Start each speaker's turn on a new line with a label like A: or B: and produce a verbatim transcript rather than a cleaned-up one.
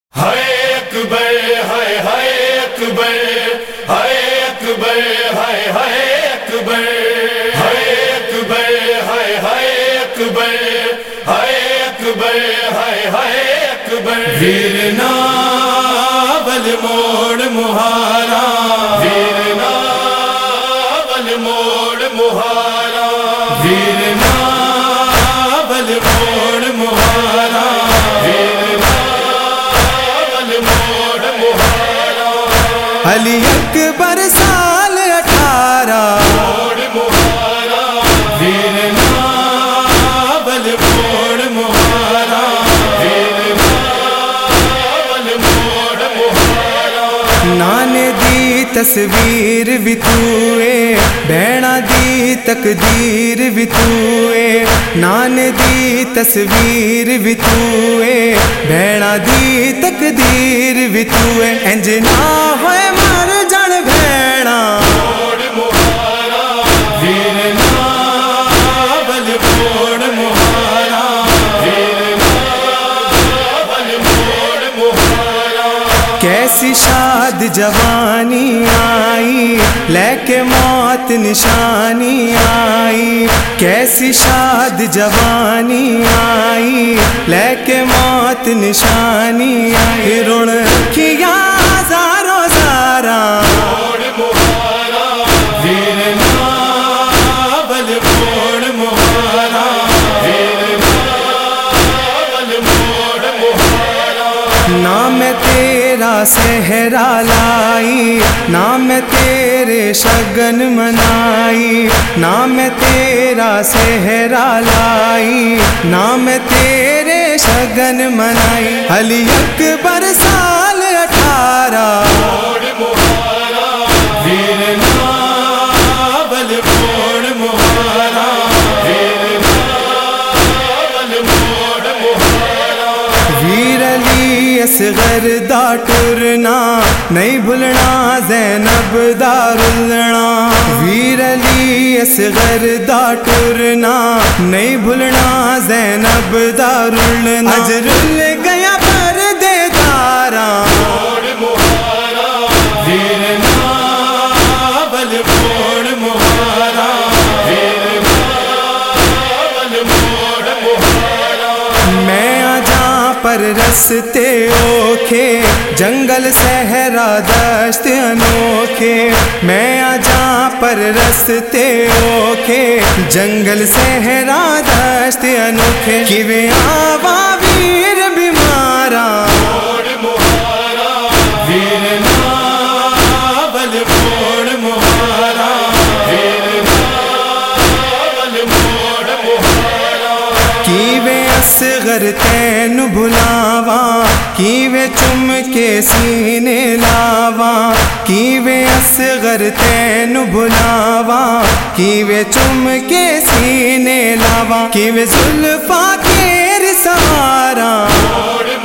A: ہائے اکبر ہائے ہائے اکبر ہائے اکبر ہائے ہائے اکبر ہائے اکبر ہائے ہائے اکبر ہائے اکبر ہائے ہائے اکبر ویر novel موڑ مہارا ویر novel موڑ مہارا ویر novel موڑ مہارا
B: علی اکبر سال اٹھارہ
A: موڑ مہارا ویر ناول موڑ مہارا ویر ناول موڑ مہارا
B: نانے دی تصویر بھی توئے بہنا دی تقدیر بھی توئے نانے دی تصویر بھی توئے بہنا دی تقدیر بھی توئے انج نہ ہوئے مر جان بہنا
A: موڑ مہارا ویر ناول موڑ مہارا ویر ناول موڑ مہارا
B: کیسی شاد جوانی آئی لے کے موت نشانی آئی کیسی شاد جوانی آئی لے کے موت نشانی آئی رون کیا ہزاروں زارا
A: موڑ مہارا ویر ناول موڑ مہارا ویر ناول موڑ مہارا
B: نام تیرا صحرا لائی نام تیرے شگن منائی نام تیرا صحرا لائی نام تیرے شگن منائی علی اکبر سال اٹھارہ
A: موڑ مہارا ویر ناول موڑ مہارا ویر ناول موڑ مہارا
B: ویر علی اصغر دا ٹرنا نہیں بھولنا زینب دا رلنا ویر علی اصغر دا ٹرنا نہیں بھولنا زینب دا رلنا اج رل گیا پردے دارا
A: موڑ مہارا ویر ناول موڑ مہارا ویر ناول موڑ مہارا
B: میں آجاں پر رستے اوکھے جنگل صحرا دشت انوکھے میں آجاں پر رستے اوکھے جنگل صحرا دشت انوکھے کیویں آوا ویر بیمارا
A: موڑ مہارا ویر ناول موڑ مہارا ویر ناول موڑ مہارا
B: کیویں اصغر تین بھلاواں کیویں چم کے سینے لاواں کیویں اصغر تین بھلاواں کیویں چم کے سینے لاواں کیویں زلفاں تیرے سہارا
A: موڑ